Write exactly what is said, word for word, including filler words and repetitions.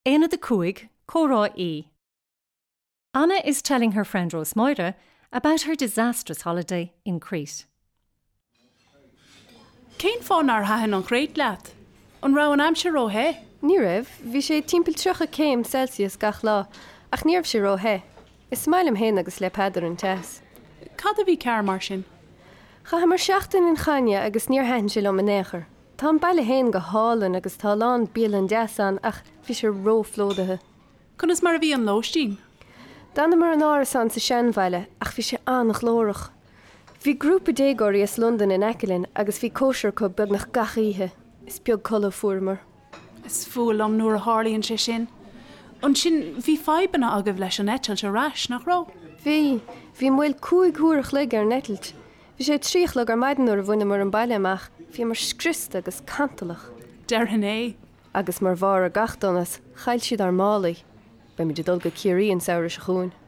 Éana de Cúig, Córá E. Anna is telling her friend Rose Moira about her disastrous holiday in Crete. Cén fáin ar hahan an Crete leat? An rá an amse ró he? Ní raibh, bhí sé timpeall trocha céim Celsius gach lá, ach níorbh sé ró he. Is smailm héin agus le pedar an tes. Cad a bhí cear mar sin? Cha mar seachtain in Chania agus níor hen sé am an éair. Tá an baile héin go hálan agus tá lán bíal an deasan ach bhí sé ró flódathe. Conas mar a bhí an lóistín? Dána mar an áras an sa Shenmhaile ach bhí sé annach lórach. Bhí grúpa dégóirí as London in Ecelin agus bhí cóisiir go beag nach gachíthe. Is beag colla fuairmar. Is fuail am nuair a hálíonn sé sin. An sin bhí feibanna agah leis an eitilt a rais nach rá? Bhí, bhí mhfuil cúig huairach le ar netalt. Bhí sé tríoch le ar maidanúir a bhaine mar an baile amach, bhí mar scrista agus cantalach. Deirhan é. Agus mar bhar a gachdonas, chail siad ar málaí, be mi de dul go ciarí an saoire se chuin.